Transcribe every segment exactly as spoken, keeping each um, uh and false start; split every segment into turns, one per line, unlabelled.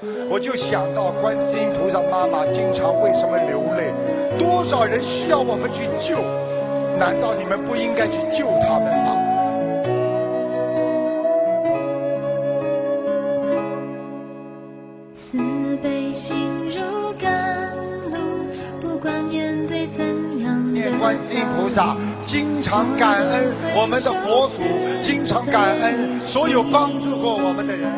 我就想到观世音菩萨妈妈经常为什么流泪，多少人需要我们去救，难道你们不应该去救他们吗？
慈悲心如甘露，不管面对怎样的
念观世音菩萨，经常感恩我们的佛祖，经常感恩所有帮助过我们的人。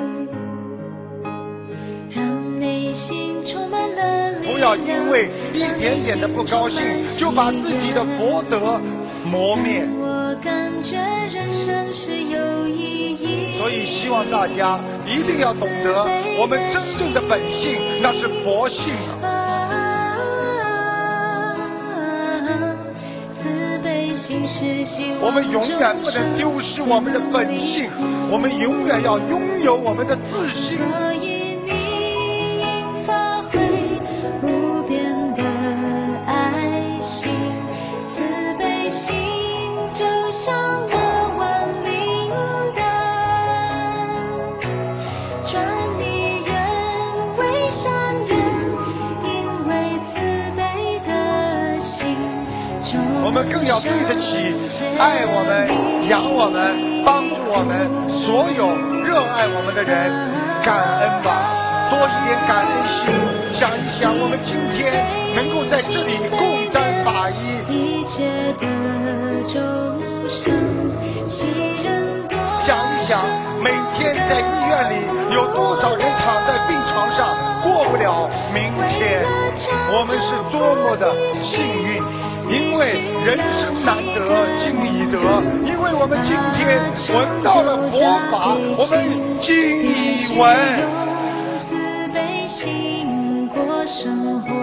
让内心充满了力量，
不要因为一点点的不高兴就把自己的佛德磨灭。
我感觉人生是有意义，
所以希望大家一定要懂得我们真正的本性，那是佛性啊。
慈悲心是希望，
我们永远不能丢失我们的本性，我们永远要拥有我们的自信。
所以你应发挥无边的爱心，慈悲心就像那万灵灯，转你人为善人，因为慈悲的心。
我们更要对得起爱我们、养我们、帮助我们所有热爱我们的人，感恩吧，多一点感恩心。想一想，我们今天能够在这里共沾法衣，
一切的众生，昔人多
想一想，每天在医院里有多少人躺在病床上过不了明天，我们是多么的幸运。因为人生难得今已得，因为我们今天闻到了佛法，我们今已闻。
慈悲心过生活，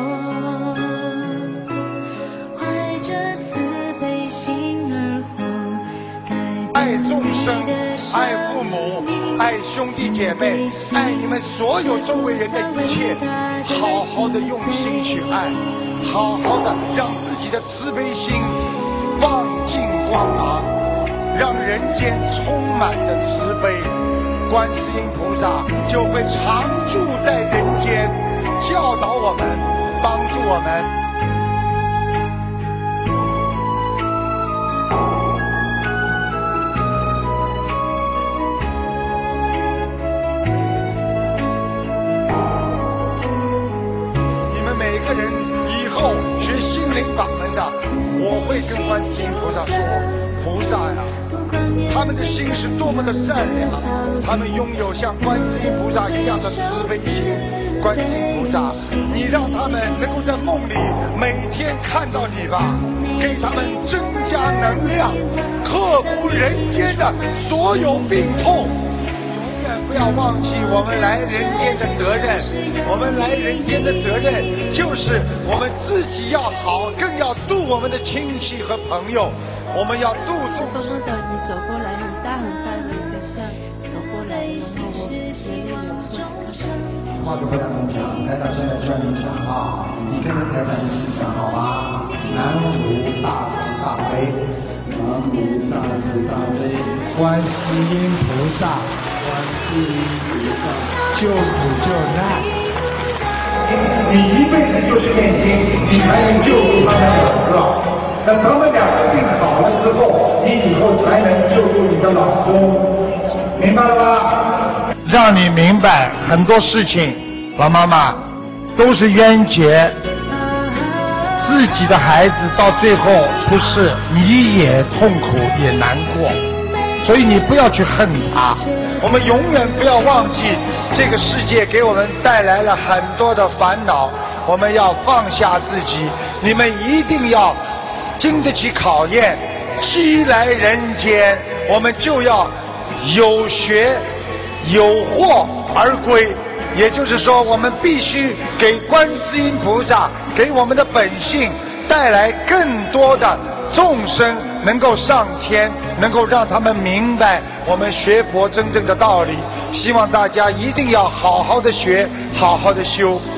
怀着慈悲心而活，改
爱
变
众生
你的生
爱父母爱兄弟姐妹，爱你们所有周围人的一切，好好的用心去爱，好好的让自己的慈悲心放尽光芒，让人间充满着慈悲，观世音菩萨就会常住在人间，教导我们，帮助我们。学心灵法门的，我会跟观世音菩萨说，菩萨呀，他们的心是多么的善良，他们拥有像观世音菩萨一样的慈悲心。观世音菩萨，你让他们能够在梦里每天看到你吧，给他们增加能量，克服人间的所有病痛。永远不要忘记我们来人间的责任，我们来人间的责任就是我们自己要好，更要度我们的亲戚和朋友，我们要度众生。
你走过来很大很大的一个像，走过来然后我眼泪流出来，
话都不让你讲，台长现在教你讲啊，你跟着台长一起讲好吗？南无大慈大悲，南无大慈大悲，观世音菩萨。救苦救难，你一辈子就是念经，你才能救助他们两个。等他们两个病好了之后，你以后才能救助你的老公，明白了吗？让你明白很多事情，老妈妈都是冤结。自己的孩子到最后出事，你也痛苦也难过。所以你不要去恨他，我们永远不要忘记这个世界给我们带来了很多的烦恼，我们要放下自己，你们一定要经得起考验，既来人间我们就要有学有获而归，也就是说我们必须给观世音菩萨给我们的本性带来更多的众生能够上天，能够让他们明白我们学佛真正的道理。希望大家一定要好好的学，好好的修。